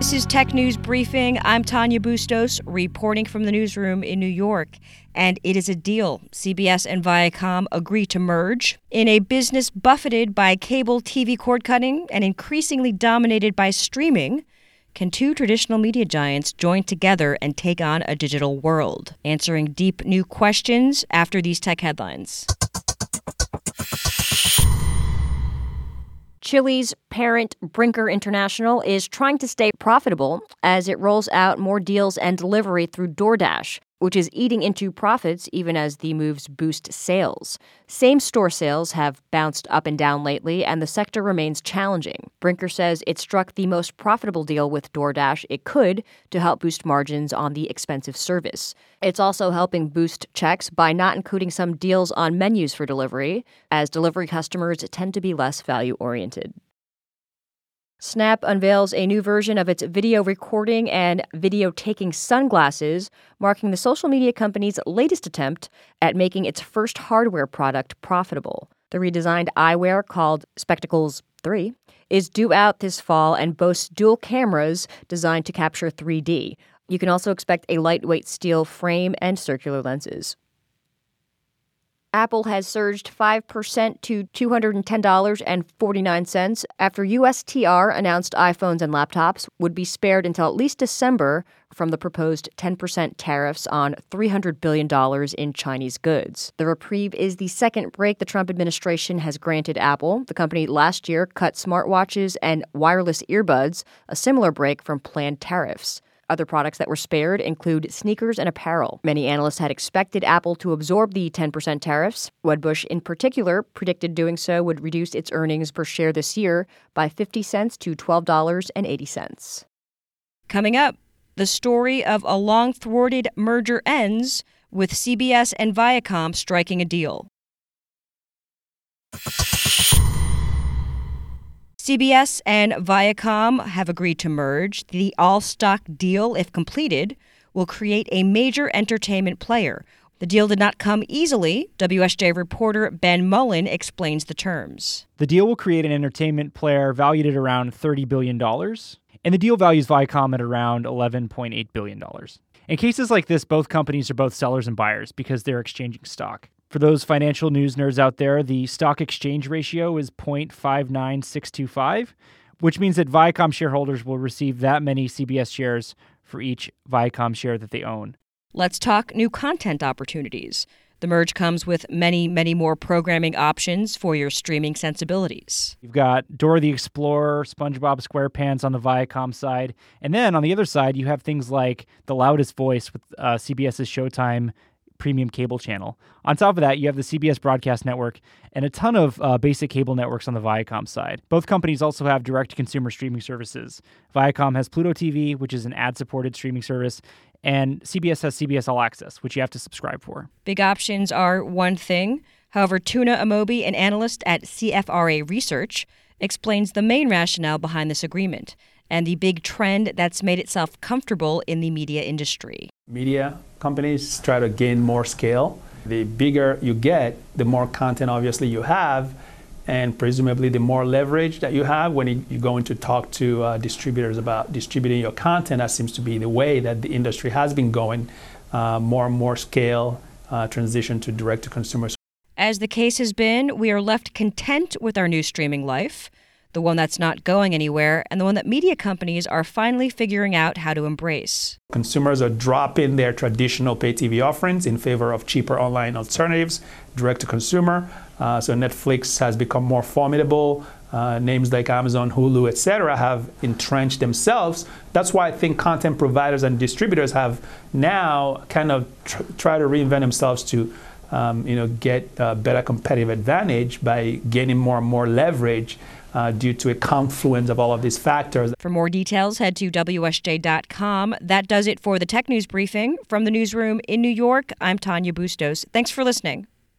This is Tech News Briefing. I'm Tanya Bustos, reporting from the newsroom in New York. And it is a deal. CBS and Viacom agree to merge. In a business buffeted by cable TV cord cutting and increasingly dominated by streaming, can two traditional media giants join together and take on a digital world? Answering deep new questions after these tech headlines. Chili's parent, Brinker International, is trying to stay profitable as it rolls out more deals and delivery through DoorDash, which is eating into profits even as the moves boost sales. Same-store sales have bounced up and down lately, and the sector remains challenging. Brinker says it struck the most profitable deal with DoorDash it could to help boost margins on the expensive service. It's also helping boost checks by not including some deals on menus for delivery, as delivery customers tend to be less value-oriented. Snap unveils a new version of its video recording and video taking sunglasses, marking the social media company's latest attempt at making its first hardware product profitable. The redesigned eyewear, called Spectacles 3, is due out this fall and boasts dual cameras designed to capture 3D. You can also expect a lightweight steel frame and circular lenses. Apple has surged 5% to $210.49 after USTR announced iPhones and laptops would be spared until at least December from the proposed 10% tariffs on $300 billion in Chinese goods. The reprieve is the second break the Trump administration has granted Apple. The company last year cut smartwatches and wireless earbuds, a similar break from planned tariffs. Other products that were spared include sneakers and apparel. Many analysts had expected Apple to absorb the 10% tariffs. Wedbush, in particular, predicted doing so would reduce its earnings per share this year by 50 cents to $12.80. Coming up, the story of a long-thwarted merger ends with CBS and Viacom striking a deal. CBS and Viacom have agreed to merge. The all-stock deal, if completed, will create a major entertainment player. The deal did not come easily. WSJ reporter Ben Mullen explains the terms. The deal will create an entertainment player valued at around $30 billion, and the deal values Viacom at around $11.8 billion. In cases like this, both companies are both sellers and buyers because they're exchanging stock. For those financial news nerds out there, the stock exchange ratio is 0.59625, which means that Viacom shareholders will receive that many CBS shares for each Viacom share that they own. Let's talk new content opportunities. The merge comes with many, many more programming options for your streaming sensibilities. You've got Dora the Explorer, SpongeBob SquarePants on the Viacom side. And then on the other side, you have things like The Loudest Voice with CBS's Showtime premium cable channel. On top of that, you have the CBS Broadcast Network and a ton of basic cable networks on the Viacom side. Both companies also have direct-to-consumer streaming services. Viacom has Pluto TV, which is an ad-supported streaming service, and CBS has CBS All Access, which you have to subscribe for. Big options are one thing. However, Tuna Amobi, an analyst at CFRA Research, explains the main rationale behind this agreement and the big trend that's made itself comfortable in the media industry. Media companies try to gain more scale. The bigger you get, the more content obviously you have, and presumably the more leverage that you have when you go in to talk to distributors about distributing your content. That seems to be the way that the industry has been going, more and more scale, transition to direct-to-consumer. As the case has been, we are left content with our new streaming life, the one that's not going anywhere, and the one that media companies are finally figuring out how to embrace. Consumers are dropping their traditional pay TV offerings in favor of cheaper online alternatives, direct-to-consumer. So Netflix has become more formidable. Names like Amazon, Hulu, etc. have entrenched themselves. That's why I think content providers and distributors have now kind of try to reinvent themselves to get better competitive advantage by gaining more and more leverage due to a confluence of all of these factors. For more details, head to WSJ.com. That does it for the Tech News Briefing. From the newsroom in New York, I'm Tanya Bustos. Thanks for listening.